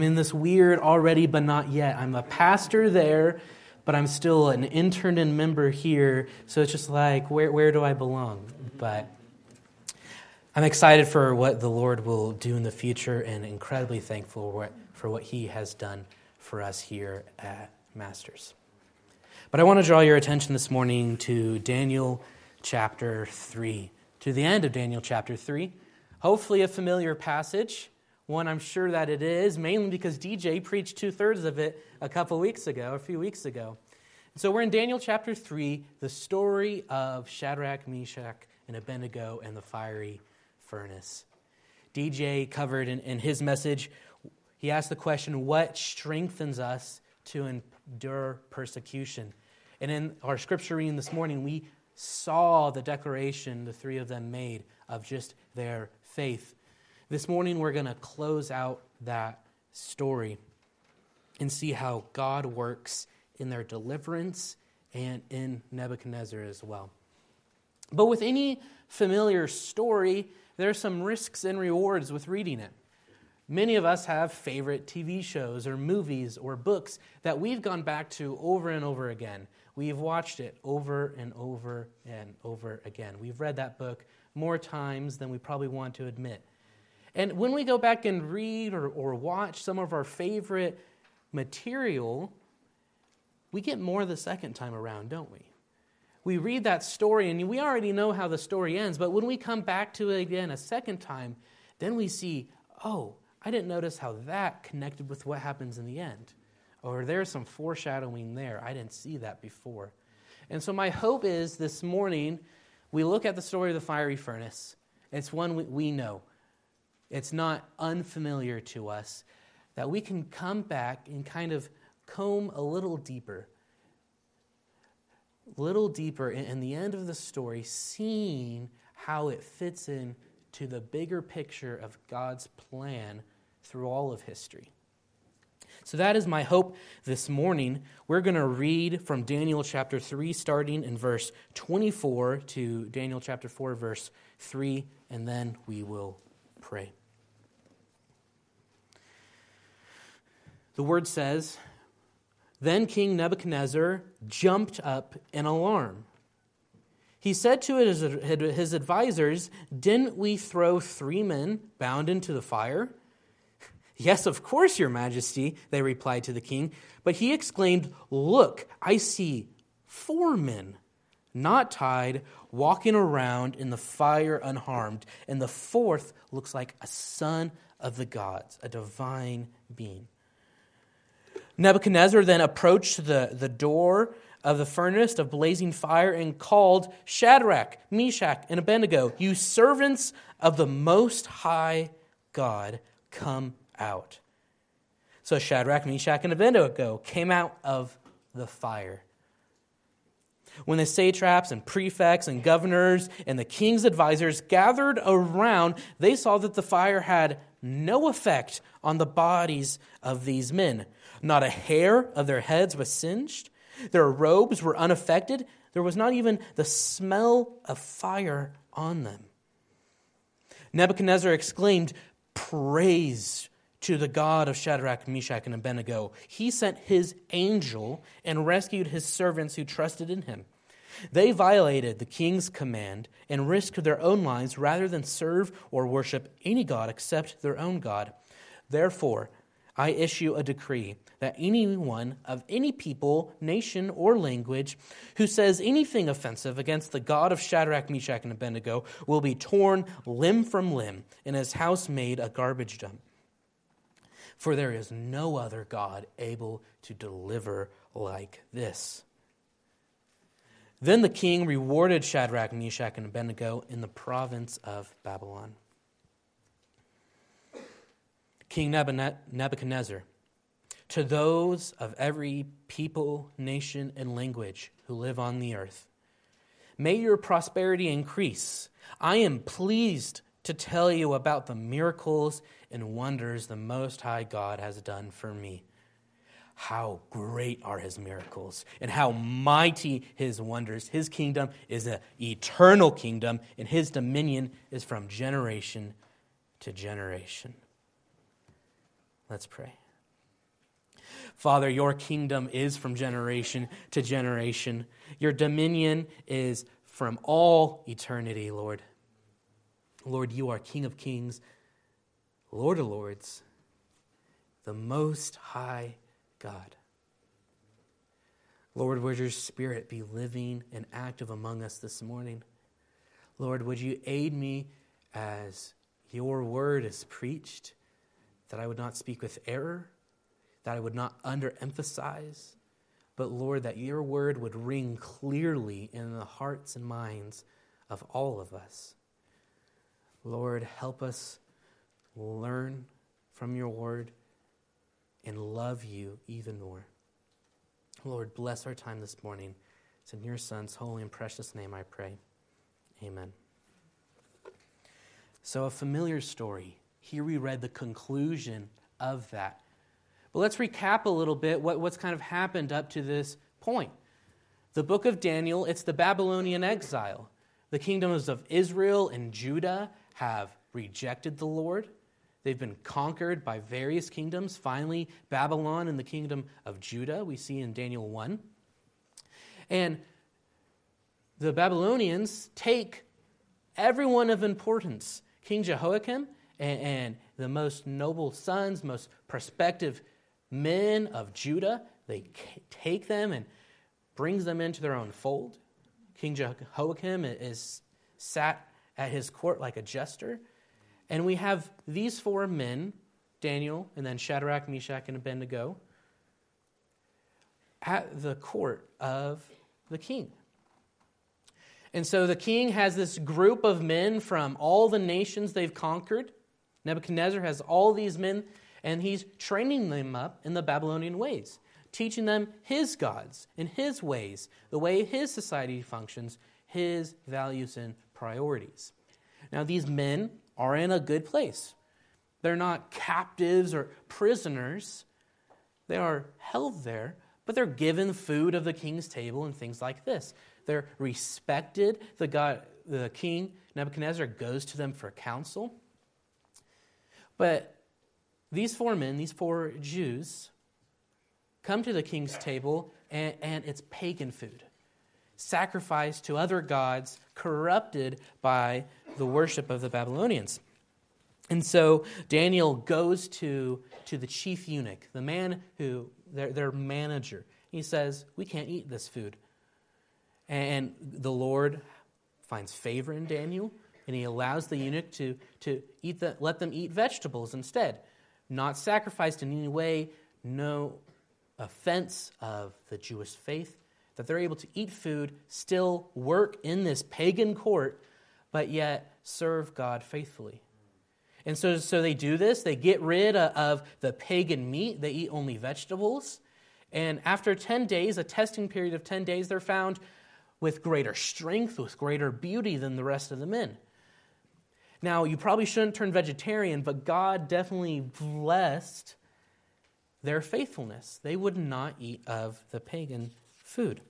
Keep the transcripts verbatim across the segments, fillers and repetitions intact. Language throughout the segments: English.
in this weird already but not yet. I'm a pastor there, but I'm still an intern and member here. So it's just like, where where do I belong? But I'm excited for what the Lord will do in the future and incredibly thankful for what, for what He has done for us here at Masters. But I want to draw your attention this morning to Daniel chapter three, to the end of Daniel chapter three. Hopefully a familiar passage. One, I'm sure that it is, mainly because D J preached two-thirds of it a couple weeks ago, a few weeks ago. So we're in Daniel chapter three, the story of Shadrach, Meshach, and Abednego and the fiery furnace. D J covered in, in his message, he asked the question, what strengthens us to endure persecution? And in our scripture reading this morning, we saw the declaration the three of them made of just their faith. This morning, we're going to close out that story and see how God works in their deliverance and in Nebuchadnezzar as well. But with any familiar story, there are some risks and rewards with reading it. Many of us have favorite T V shows or movies or books that we've gone back to over and over again. We've watched it over and over and over again. We've read that book more times than we probably want to admit. And when we go back and read or, or watch some of our favorite material, we get more the second time around, don't we? We read that story and we already know how the story ends, but when we come back to it again a second time, then we see, oh, I didn't notice how that connected with what happens in the end. Or there's some foreshadowing there. I didn't see that before. And so my hope is this morning, we look at the story of the fiery furnace. It's one we, we know. It's not unfamiliar to us, that we can come back and kind of comb a little deeper, little deeper in, in the end of the story, seeing how it fits in to the bigger picture of God's plan through all of history. So that is my hope this morning. We're going to read from Daniel chapter three, starting in verse twenty-four to Daniel chapter four, verse three, and then we will pray. The word says, "Then King Nebuchadnezzar jumped up in alarm. He said to his, his advisors, 'Didn't we throw three men bound into the fire?' 'Yes, of course, your majesty,' they replied to the king. But he exclaimed, 'Look, I see four men, not tied, walking around in the fire unharmed, and the fourth looks like a son of the gods, a divine being.' Nebuchadnezzar then approached the, the door of the furnace of blazing fire and called, 'Shadrach, Meshach, and Abednego, you servants of the Most High God, come out.' So Shadrach, Meshach, and Abednego came out of the fire. When the satraps and prefects and governors and the king's advisors gathered around, they saw that the fire had no effect on the bodies of these men. Not a hair of their heads was singed. Their robes were unaffected. There was not even the smell of fire on them. Nebuchadnezzar exclaimed, 'Praise to the God of Shadrach, Meshach, and Abednego. He sent his angel and rescued his servants who trusted in him. They violated the king's command and risked their own lives rather than serve or worship any god except their own God. Therefore, I issue a decree that anyone of any people, nation, or language who says anything offensive against the God of Shadrach, Meshach, and Abednego will be torn limb from limb and his house made a garbage dump. For there is no other God able to deliver like this.' Then the king rewarded Shadrach, Meshach, and Abednego in the province of Babylon. King Nebuchadnezzar, to those of every people, nation, and language who live on the earth, may your prosperity increase. I am pleased to tell you about the miracles and wonders the Most High God has done for me. How great are his miracles and how mighty his wonders. His kingdom is an eternal kingdom, and his dominion is from generation to generation." Let's pray. Father, your kingdom is from generation to generation. Your dominion is from all eternity, Lord. Lord, you are King of kings, Lord of lords, the Most High God. Lord, would your Spirit be living and active among us this morning? Lord, would you aid me as your word is preached, that I would not speak with error, that I would not underemphasize, but Lord, that your word would ring clearly in the hearts and minds of all of us. Lord, help us learn from your word and love you even more. Lord, bless our time this morning. It's in your Son's holy and precious name I pray. Amen. So a familiar story. Here we read the conclusion of that. But let's recap a little bit what, what's kind of happened up to this point. The book of Daniel, it's the Babylonian exile. The kingdoms of Israel and Judah have rejected the Lord. They've been conquered by various kingdoms. Finally, Babylon and the kingdom of Judah, we see in Daniel one. And the Babylonians take everyone of importance. King Jehoiakim and, and the most noble sons, most prospective men of Judah, they take them and brings them into their own fold. King Jehoiakim is sat at his court like a jester. And we have these four men, Daniel, and then Shadrach, Meshach, and Abednego, at the court of the king. And so the king has this group of men from all the nations they've conquered. Nebuchadnezzar has all these men, and he's training them up in the Babylonian ways, teaching them his gods and his ways, the way his society functions, his values and priorities. Now, these men are in a good place. They're not captives or prisoners. They are held there, but they're given food of the king's table and things like this. They're respected. The God, the king, Nebuchadnezzar, goes to them for counsel. But these four men, these four Jews, come to the king's table, and, and it's pagan food, sacrificed to other gods, corrupted by the worship of the Babylonians. And so Daniel goes to, to the chief eunuch, the man who, their, their manager. He says, we can't eat this food. And the Lord finds favor in Daniel, and he allows the eunuch to, to eat the, let them eat vegetables instead, not sacrificed in any way, no offense of the Jewish faith, that they're able to eat food, still work in this pagan court, but yet serve God faithfully. And so, so they do this. They get rid of the pagan meat. They eat only vegetables. And after ten days, a testing period of ten days, they're found with greater strength, with greater beauty than the rest of the men. Now, you probably shouldn't turn vegetarian, but God definitely blessed their faithfulness. They would not eat of the pagan food.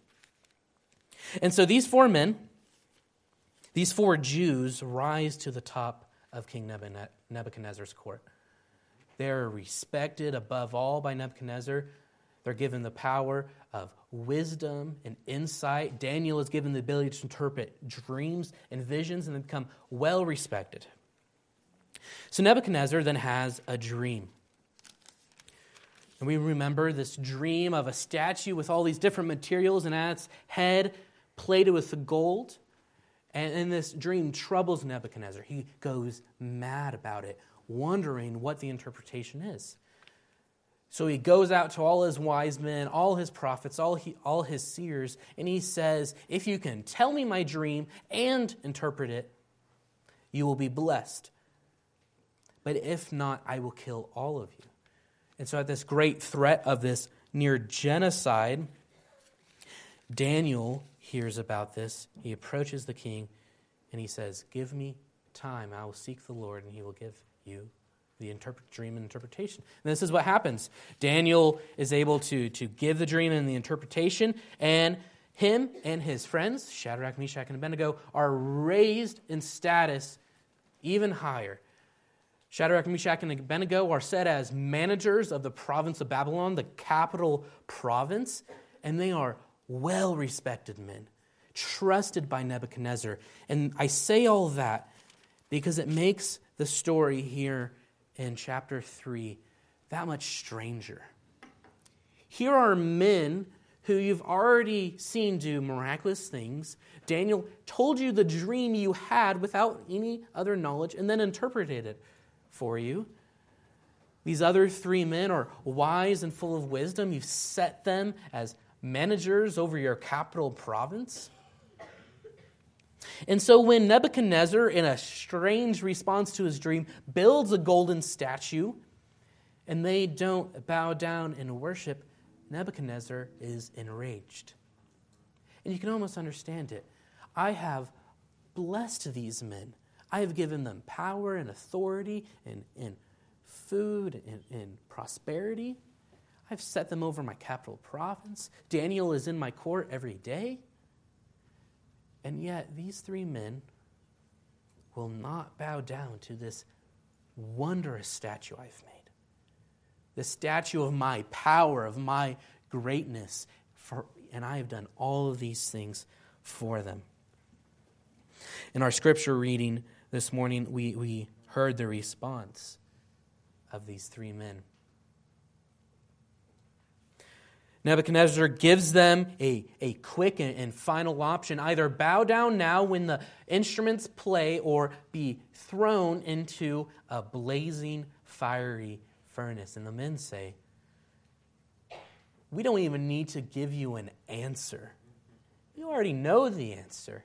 And so these four men, these four Jews, rise to the top of King Nebuchadnezzar's court. They're respected above all by Nebuchadnezzar. They're given the power of wisdom and insight. Daniel is given the ability to interpret dreams and visions, and they become well respected. So Nebuchadnezzar then has a dream. And we remember this dream of a statue with all these different materials, and at its head plated with gold. And, and this dream troubles Nebuchadnezzar. He goes mad about it, wondering what the interpretation is. So he goes out to all his wise men, all his prophets, all, he, all his seers, and he says, if you can tell me my dream and interpret it, you will be blessed. But if not, I will kill all of you. And so at this great threat of this near genocide, Daniel hears about this. He approaches the king and he says, give me time. I will seek the Lord and he will give you the interpret, dream and interpretation. And this is what happens. Daniel is able to, to give the dream and the interpretation, and him and his friends, Shadrach, Meshach, and Abednego, are raised in status even higher. Shadrach, Meshach, and Abednego are set as managers of the province of Babylon, the capital province, and they are well-respected men, trusted by Nebuchadnezzar. And I say all that because it makes the story here in chapter three that much stranger. Here are men who you've already seen do miraculous things. Daniel told you the dream you had without any other knowledge and then interpreted it for you. These other three men are wise and full of wisdom. You've set them as managers over your capital province. And so when Nebuchadnezzar, in a strange response to his dream, builds a golden statue and they don't bow down and worship, Nebuchadnezzar is enraged. And you can almost understand it. I have blessed these men. I have given them power and authority and, and food and, and prosperity. I've set them over my capital province. Daniel is in my court every day. And yet these three men will not bow down to this wondrous statue I've made. The statue of my power, of my greatness. For, and I have done all of these things for them. In our scripture reading this morning, we, we heard the response of these three men. Nebuchadnezzar gives them a, a quick and, and final option. Either bow down now when the instruments play or be thrown into a blazing, fiery furnace. And the men say, we don't even need to give you an answer. You already know the answer.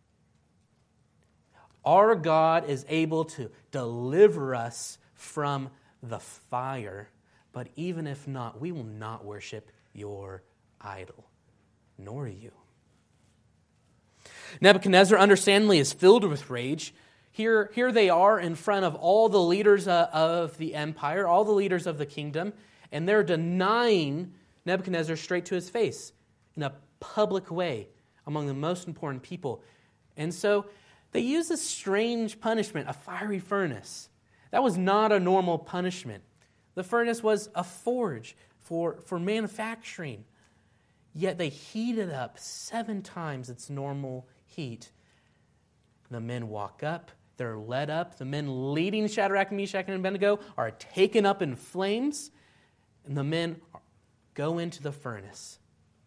Our God is able to deliver us from the fire, but even if not, we will not worship your idol, nor you. Nebuchadnezzar, understandably, is filled with rage. Here, here they are in front of all the leaders uh, of the empire, all the leaders of the kingdom, and they're denying Nebuchadnezzar straight to his face in a public way among the most important people. And so they use a strange punishment, a fiery furnace. That was not a normal punishment. The furnace was a forge for, for manufacturing. Yet they heat it up seven times its normal heat. The men walk up, they're led up. The men leading Shadrach, Meshach, and Abednego are taken up in flames, and the men go into the furnace.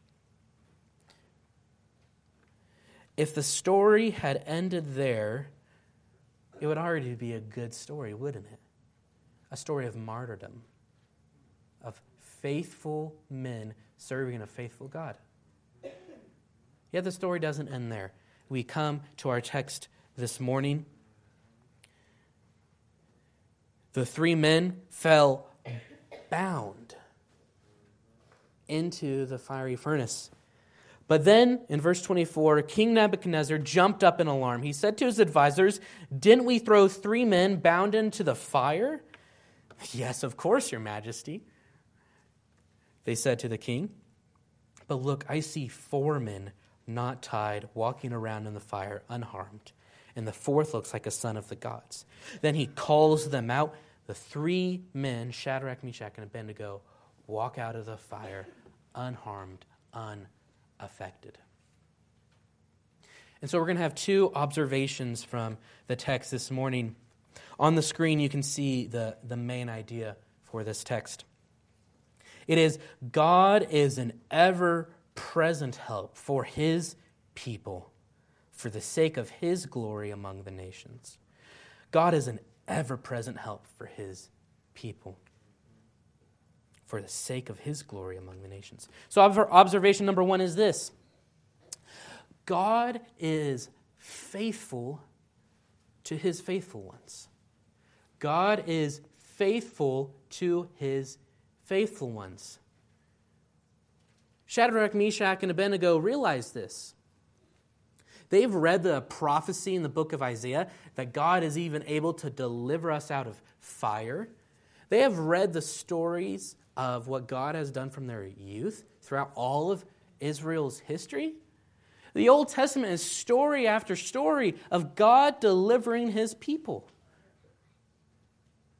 If the story had ended there, it would already be a good story, wouldn't it? A story of martyrdom, of faithful men serving a faithful God. Yet the story doesn't end there. We come to our text this morning. The three men fell bound into the fiery furnace. But then, in verse twenty-four, King Nebuchadnezzar jumped up in alarm. He said to his advisors, "Didn't we throw three men bound into the fire?" "Yes, of course, your majesty," they said to the king. "But look, I see four men not tied, walking around in the fire unharmed. And the fourth looks like a son of the gods." Then he calls them out. The three men, Shadrach, Meshach, and Abednego, walk out of the fire unharmed, unaffected. And so we're going to have two observations from the text this morning. On the screen, you can see the, the main idea for this text. It is, God is an ever-present help for his people for the sake of his glory among the nations. God is an ever-present help for his people for the sake of his glory among the nations. So observation number one is this. God is faithful to his faithful ones. God is faithful to his faithful ones. Shadrach, Meshach, and Abednego realize this. They've read the prophecy in the book of Isaiah that God is even able to deliver us out of fire. They have read the stories of what God has done from their youth throughout all of Israel's history. The Old Testament is story after story of God delivering his people.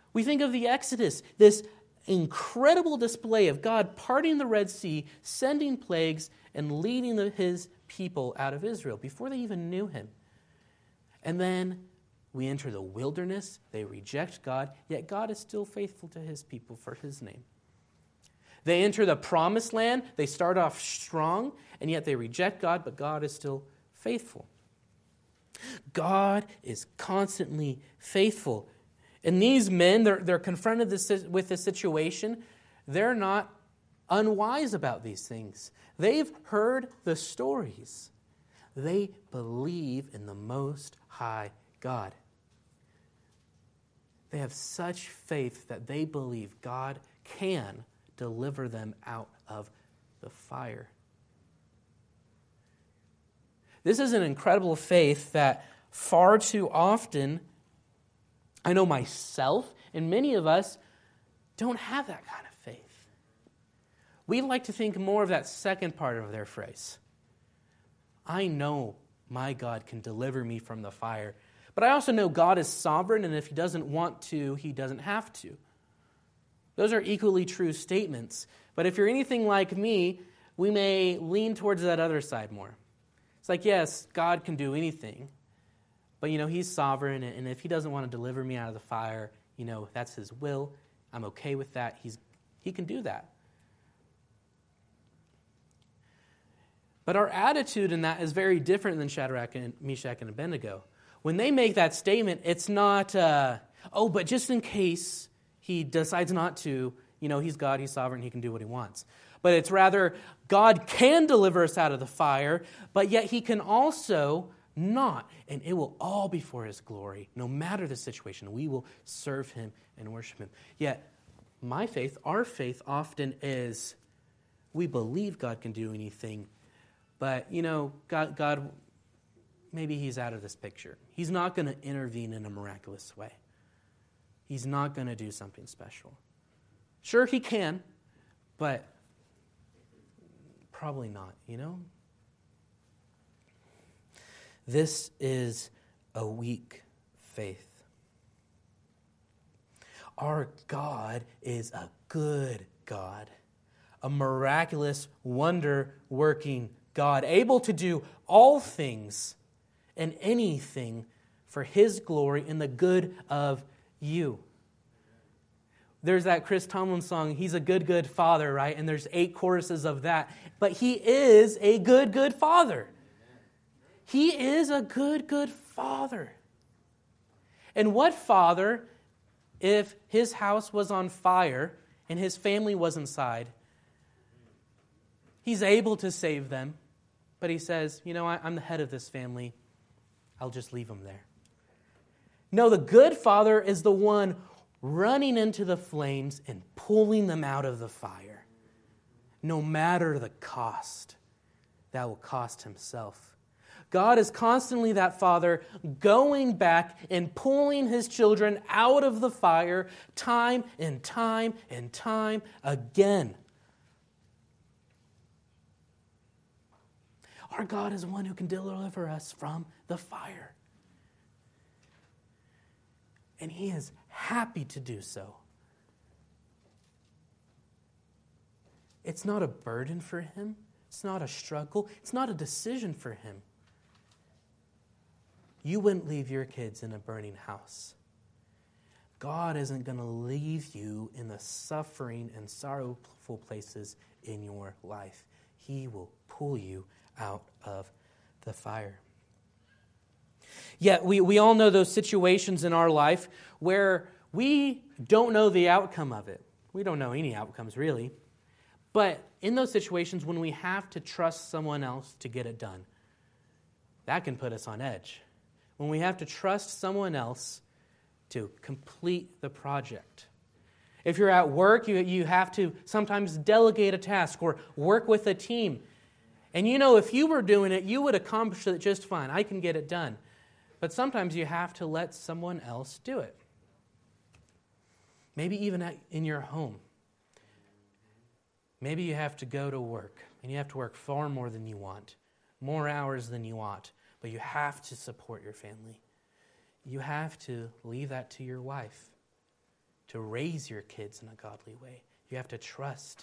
We think of the Exodus, this incredible display of God parting the Red Sea, sending plagues, and leading the, his people out of Israel before they even knew him. And then we enter the wilderness. They reject God, yet God is still faithful to his people for his name. They enter the promised land. They start off strong, and yet they reject God, but God is still faithful. God is constantly faithful. And these men, they're, they're confronted this, with this situation. They're not unwise about these things. They've heard the stories. They believe in the Most High God. They have such faith that they believe God can deliver them out of the fire. This is an incredible faith that far too often, I know myself and many of us don't have that kind of faith. We like to think more of that second part of their phrase. I know my God can deliver me from the fire, but I also know God is sovereign, and if he doesn't want to, he doesn't have to. Those are equally true statements. But if you're anything like me, we may lean towards that other side more. It's like, yes, God can do anything, but, you know, he's sovereign, and if he doesn't want to deliver me out of the fire, you know, that's his will. I'm okay with that. He's He can do that. But our attitude in that is very different than Shadrach and Meshach and Abednego. When they make that statement, it's not, uh, oh, but just in case he decides not to, you know, he's God, he's sovereign, he can do what he wants. But it's rather, God can deliver us out of the fire, but yet he can also not. And it will all be for his glory. No matter the situation, we will serve him and worship him. Yet, my faith, our faith often is, we believe God can do anything, but, you know, God, God maybe he's out of this picture. He's not going to intervene in a miraculous way. He's not going to do something special. Sure, he can, but probably not, you know? This is a weak faith. Our God is a good God, a miraculous, wonder-working God, able to do all things and anything for his glory and the good of you. There's that Chris Tomlin song, he's a good, good father, right? And there's eight choruses of that. But he is a good, good father. He is a good, good father. And what father, if his house was on fire and his family was inside, he's able to save them, but he says, you know, I, I'm the head of this family. I'll just leave them there. No, the good father is the one running into the flames and pulling them out of the fire, no matter the cost that will cost himself. God is constantly that father going back and pulling his children out of the fire time and time and time again. Our God is one who can deliver us from the fire. And he is happy to do so. It's not a burden for him. It's not a struggle. It's not a decision for him. You wouldn't leave your kids in a burning house. God isn't going to leave you in the suffering and sorrowful places in your life. He will pull you out of the fire. Yet we, we all know those situations in our life where we don't know the outcome of it. We don't know any outcomes, really. But in those situations when we have to trust someone else to get it done, that can put us on edge. When we have to trust someone else to complete the project. If you're at work, you, you have to sometimes delegate a task or work with a team. And you know, if you were doing it, you would accomplish it just fine. I can get it done. But sometimes you have to let someone else do it. Maybe even at, in your home. Maybe you have to go to work, and you have to work far more than you want, more hours than you ought, but you have to support your family. You have to leave that to your wife to raise your kids in a godly way. You have to trust.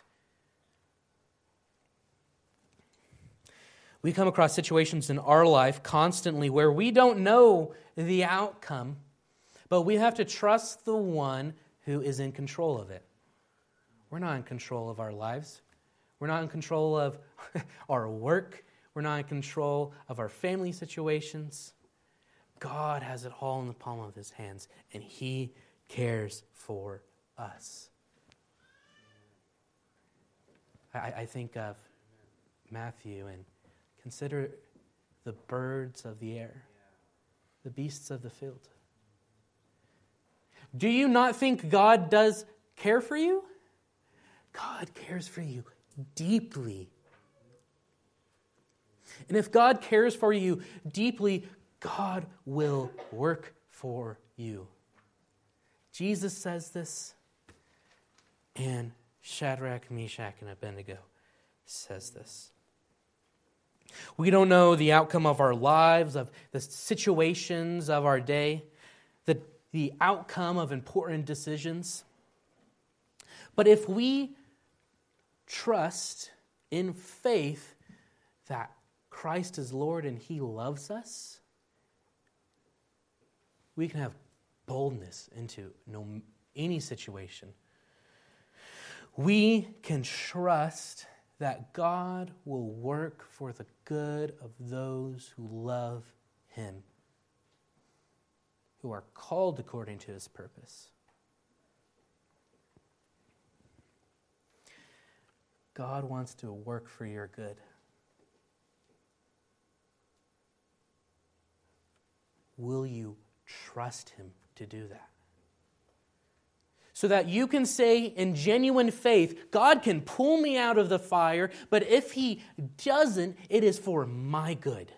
We come across situations in our life constantly where we don't know the outcome, but we have to trust the one who is in control of it. We're not in control of our lives. We're not in control of our work. We're not in control of our family situations. God has it all in the palm of his hands, and he cares for us. I, I think of Matthew and consider the birds of the air, the beasts of the field. Do you not think God does care for you? God cares for you deeply. And if God cares for you deeply, God will work for you. Jesus says this, and Shadrach, Meshach, and Abednego says this. We don't know the outcome of our lives, of the situations of our day, the, the outcome of important decisions. But if we trust in faith that Christ is Lord and he loves us, we can have boldness into no, any situation. We can trust that God will work for the good of those who love him, who are called according to his purpose. God wants to work for your good. Will you trust him to do that? So that you can say in genuine faith, God can pull me out of the fire, but if he doesn't, it is for my good.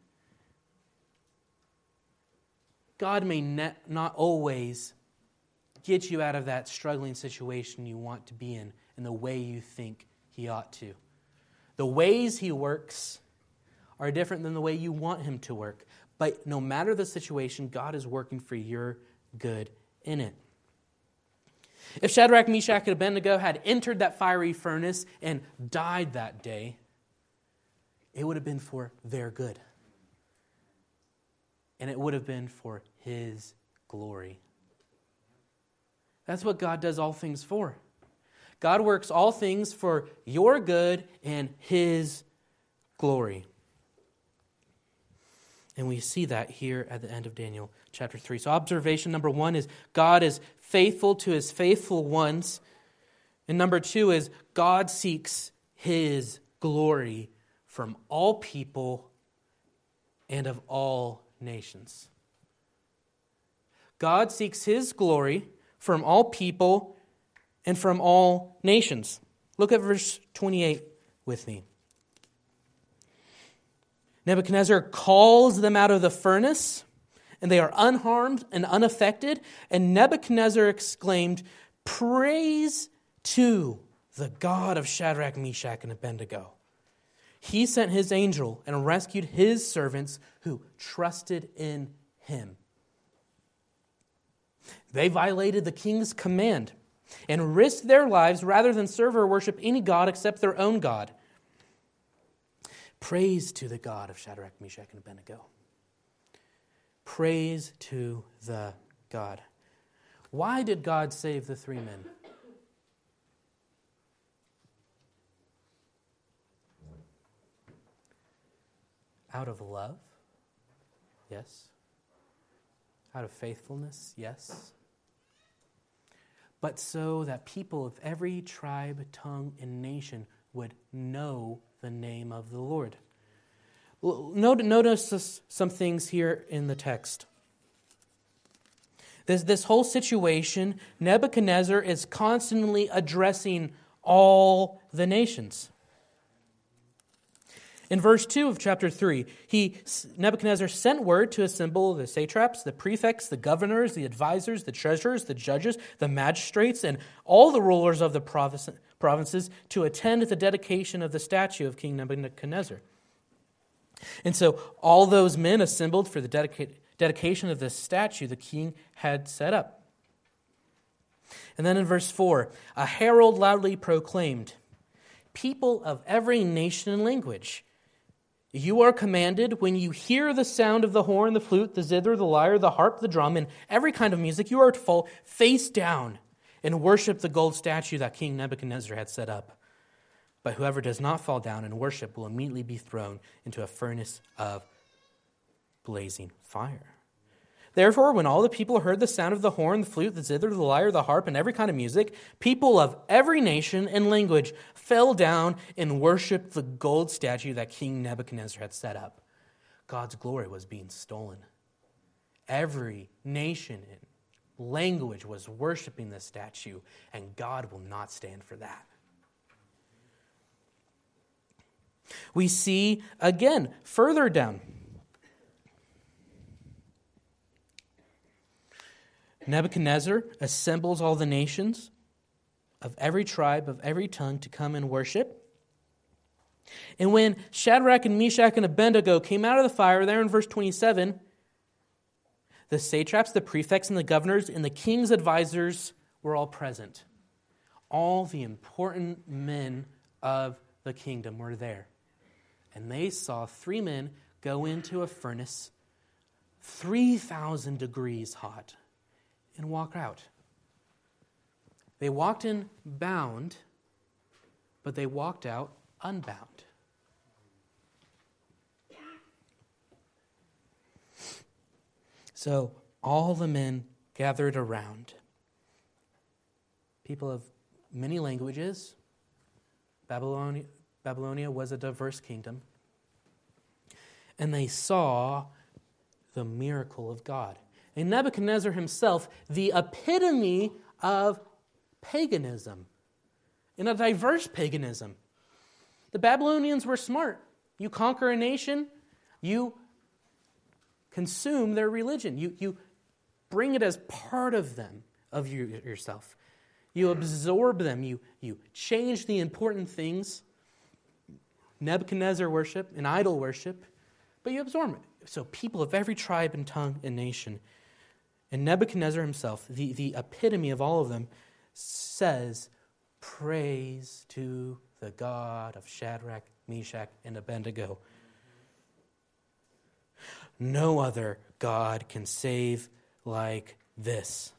God may ne- not always get you out of that struggling situation you want to be in in the way you think he ought to. The ways he works are different than the way you want him to work. But no matter the situation, God is working for your good in it. If Shadrach, Meshach, and Abednego had entered that fiery furnace and died that day, it would have been for their good. And it would have been for his glory. That's what God does all things for. God works all things for your good and his glory. And we see that here at the end of Daniel chapter three. So observation number one is God is faithful to his faithful ones. And number two is God seeks his glory from all people and of all nations. God seeks his glory from all people and from all nations. Look at verse twenty-eight with me. Nebuchadnezzar calls them out of the furnace, and they are unharmed and unaffected. And Nebuchadnezzar exclaimed, "Praise to the God of Shadrach, Meshach, and Abednego. He sent his angel and rescued his servants who trusted in him." They violated the king's command and risked their lives rather than serve or worship any god except their own God. Praise to the God of Shadrach, Meshach, and Abednego. Praise to the God. Why did God save the three men? Out of love? Yes. Out of faithfulness? Yes. But so that people of every tribe, tongue, and nation would know the name of the Lord. Notice some things here in the text. This, this whole situation, Nebuchadnezzar is constantly addressing all the nations. In verse two of chapter three, he, Nebuchadnezzar sent word to assemble the satraps, the prefects, the governors, the advisors, the treasurers, the judges, the magistrates, and all the rulers of the province, provinces to attend the dedication of the statue of King Nebuchadnezzar. And so all those men assembled for the dedica- dedication of the statue the king had set up. And then in verse four, a herald loudly proclaimed, people of every nation and language, you are commanded when you hear the sound of the horn, the flute, the zither, the lyre, the harp, the drum, and every kind of music, you are to fall face down and worship the gold statue that King Nebuchadnezzar had set up. But whoever does not fall down and worship will immediately be thrown into a furnace of blazing fire. Therefore, when all the people heard the sound of the horn, the flute, the zither, the lyre, the harp, and every kind of music, people of every nation and language fell down and worshipped the gold statue that King Nebuchadnezzar had set up. God's glory was being stolen. Every nation and language was worshiping this statue, and God will not stand for that. We see again further down, Nebuchadnezzar assembles all the nations of every tribe, of every tongue to come and worship. And when Shadrach and Meshach and Abednego came out of the fire, there in verse twenty-seven, the satraps, the prefects, and the governors, and the king's advisors were all present. All the important men of the kingdom were there. And they saw three men go into a furnace three thousand degrees hot and walk out. They walked in bound, but they walked out unbound. So all the men gathered around. People of many languages. Babylonia, Babylonia was a diverse kingdom. And they saw the miracle of God. And Nebuchadnezzar himself, the epitome of paganism, in a diverse paganism. The Babylonians were smart. You conquer a nation, you consume their religion. You, you bring it as part of them, of you, yourself. You absorb them. You, you change the important things. Nebuchadnezzar worship and idol worship, but you absorb it. So people of every tribe and tongue and nation. And Nebuchadnezzar himself, the, the epitome of all of them, says, praise to the God of Shadrach, Meshach, and Abednego. No other God can save like this.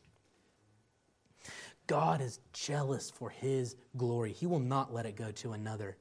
God is jealous for his glory. He will not let it go to another.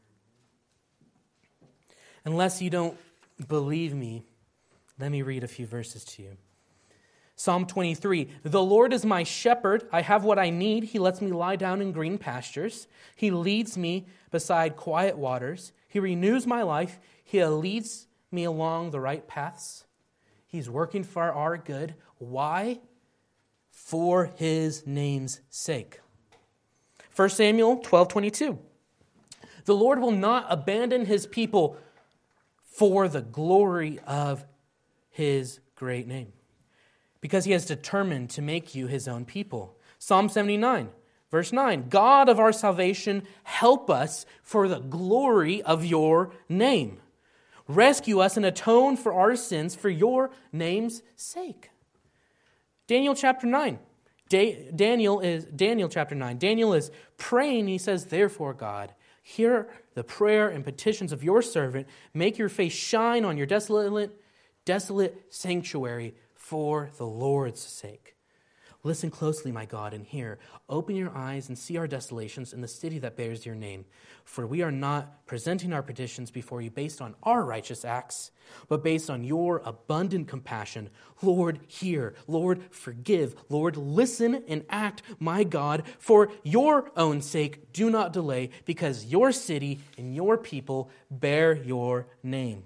Unless you don't believe me, let me read a few verses to you. Psalm twenty-three, the Lord is my shepherd. I have what I need. He lets me lie down in green pastures. He leads me beside quiet waters. He renews my life. He leads me along the right paths. He's working for our good. Why? For his name's sake. First Samuel twelve twenty-two. The Lord will not abandon his people for the glory of his great name, because he has determined to make you his own people. Psalm seventy-nine, verse nine, God of our salvation, help us for the glory of your name. Rescue us and atone for our sins for your name's sake. Daniel chapter nine. Da- Daniel is Daniel chapter nine. Daniel is praying. He says, therefore, God, hear the prayer and petitions of your servant. Make your face shine on your desolate, desolate sanctuary for the Lord's sake. Listen closely, my God, and hear. Open your eyes and see our desolations in the city that bears your name. For we are not presenting our petitions before you based on our righteous acts, but based on your abundant compassion. Lord, hear. Lord, forgive. Lord, listen and act, my God. For your own sake, do not delay, because your city and your people bear your name.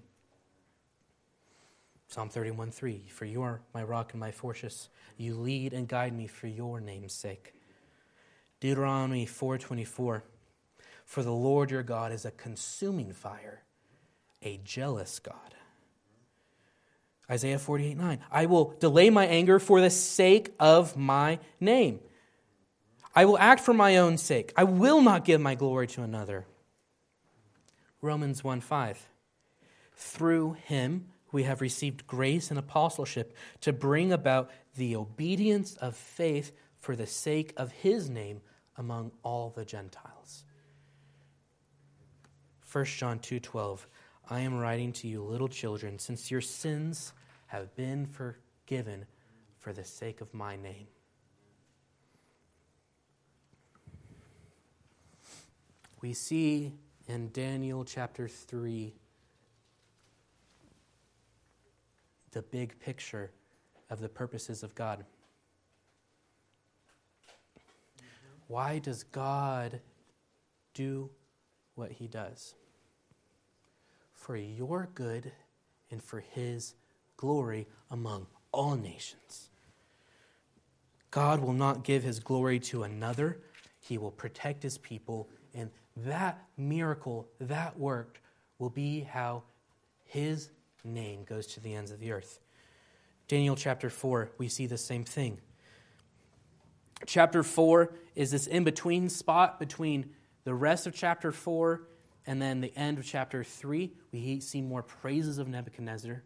Psalm thirty-one three, for you are my rock and my fortress. You lead and guide me for your name's sake. Deuteronomy four twenty-four, for the Lord your God is a consuming fire, a jealous God. Isaiah forty-eight nine, I will delay my anger for the sake of my name. I will act for my own sake. I will not give my glory to another. Romans one five, through him we have received grace and apostleship to bring about the obedience of faith for the sake of his name among all the Gentiles. First John two twelve, I am writing to you, little children, since your sins have been forgiven for the sake of my name. We see in Daniel chapter three the big picture of the purposes of God. Why does God do what he does? For your good and for his glory among all nations. God will not give his glory to another. He will protect his people, and that miracle, that work, will be how his name goes to the ends of the earth. Daniel chapter four, we see the same thing. Chapter four is this in-between spot between the rest of chapter four and then the end of chapter three. We see more praises of Nebuchadnezzar.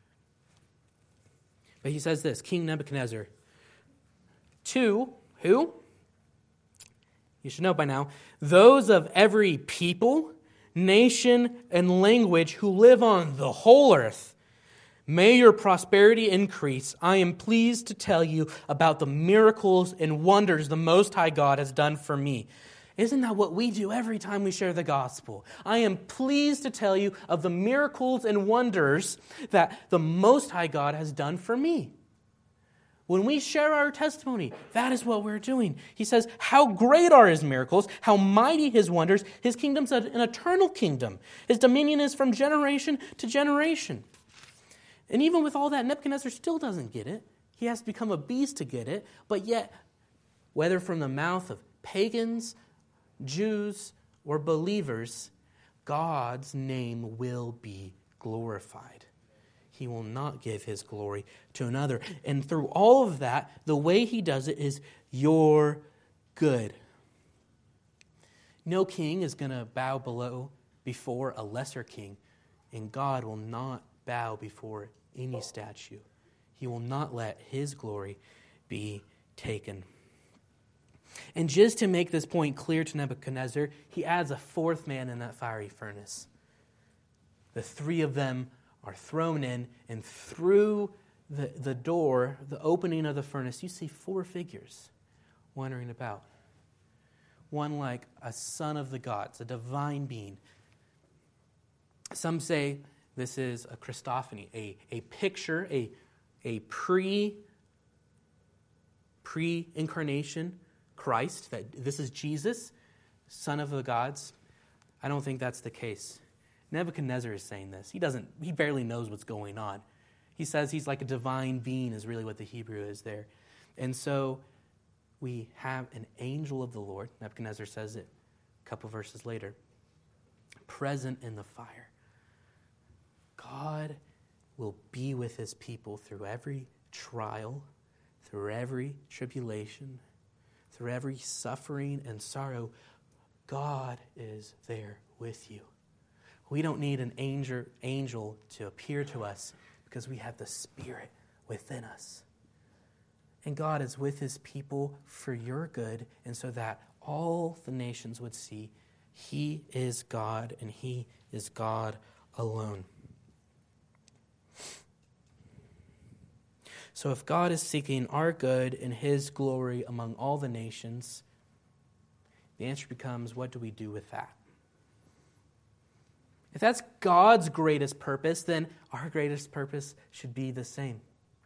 But he says this, King Nebuchadnezzar, to who? You should know by now, those of every people, nation, and language who live on the whole earth, may your prosperity increase. I am pleased to tell you about the miracles and wonders the Most High God has done for me. Isn't that what we do every time we share the gospel? I am pleased to tell you of the miracles and wonders that the Most High God has done for me. When we share our testimony, that is what we're doing. He says, how great are his miracles, how mighty his wonders. His kingdom's an eternal kingdom. His dominion is from generation to generation. And even with all that, Nebuchadnezzar still doesn't get it. He has to become a beast to get it. But yet, whether from the mouth of pagans, Jews, or believers, God's name will be glorified. He will not give his glory to another. And through all of that, the way he does it is your good. No king is going to bow below before a lesser king, and God will not bow before any statue. He will not let his glory be taken. And just to make this point clear to Nebuchadnezzar, he adds a fourth man in that fiery furnace. The three of them are thrown in, and through the, the door, the opening of the furnace, you see four figures wandering about. One like a son of the gods, a divine being. Some say this is a Christophany, a, a picture, a, a pre, pre-incarnation Christ, that this is Jesus, son of the gods. I don't think that's the case. Nebuchadnezzar is saying this. He doesn't, he barely knows what's going on. He says he's like a divine being is really what the Hebrew is there. And so we have an angel of the Lord, Nebuchadnezzar says it a couple verses later, present in the fire. God will be with his people through every trial, through every tribulation, through every suffering and sorrow. God is there with you. We don't need an angel, angel to appear to us because we have the Spirit within us. And God is with his people for your good, and so that all the nations would see he is God and he is God alone. So if God is seeking our good and his glory among all the nations, the answer becomes, what do we do with that? If that's God's greatest purpose, then our greatest purpose should be the same.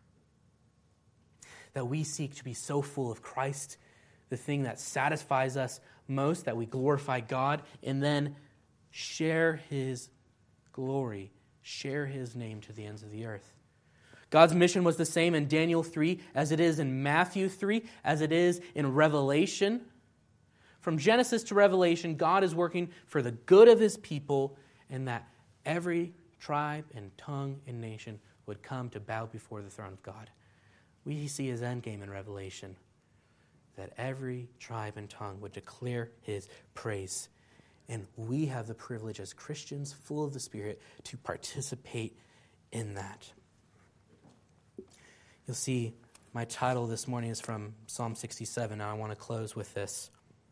That we seek to be so full of Christ, the thing that satisfies us most, that we glorify God, and then share his glory, share his name to the ends of the earth. God's mission was the same in Daniel three as it is in Matthew three, as it is in Revelation. From Genesis to Revelation, God is working for the good of his people, and that every tribe and tongue and nation would come to bow before the throne of God. We see his endgame in Revelation, that every tribe and tongue would declare his praise. And we have the privilege as Christians, full of the Spirit, to participate in that. You'll see My title this morning is from Psalm sixty-seven, and I want to close with this.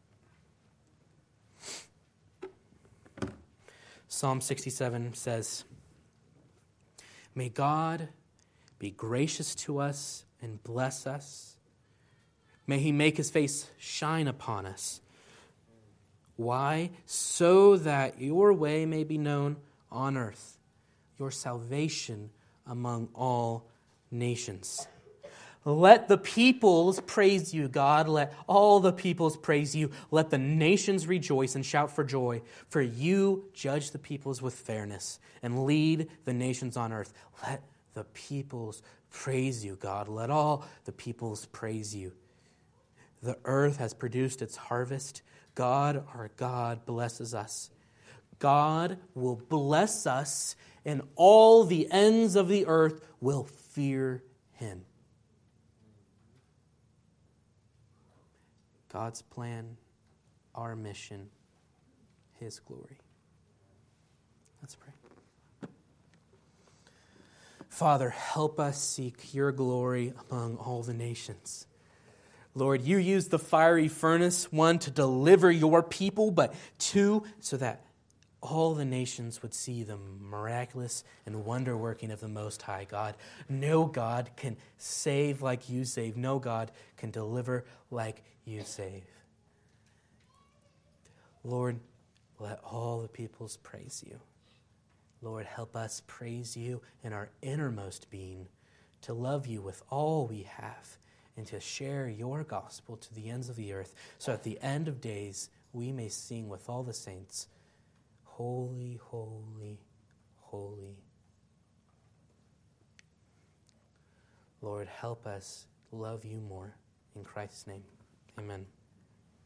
Psalm sixty-seven says, "May God be gracious to us and bless us. May he make his face shine upon us. Why? So that your way may be known on earth, your salvation among all nations." Let the peoples praise you, God. Let all the peoples praise you. Let the nations rejoice and shout for joy. For you judge the peoples with fairness and lead the nations on earth. Let the peoples praise you, God. Let all the peoples praise you. The earth has produced its harvest. God, our God, blesses us. God will bless us, and all the ends of the earth will fear him. God's plan, our mission, his glory. Let's pray. Father, help us seek your glory among all the nations. Lord, you used the fiery furnace, one, to deliver your people, but two, so that all the nations would see the miraculous and wonder-working of the Most High God. No God can save like you save. No God can deliver like you save. Lord, let all the peoples praise you. Lord, help us praise you in our innermost being, to love you with all we have, and to share your gospel to the ends of the earth, so at the end of days we may sing with all the saints, holy, holy, holy. Lord, help us love you more. In Christ's name, amen.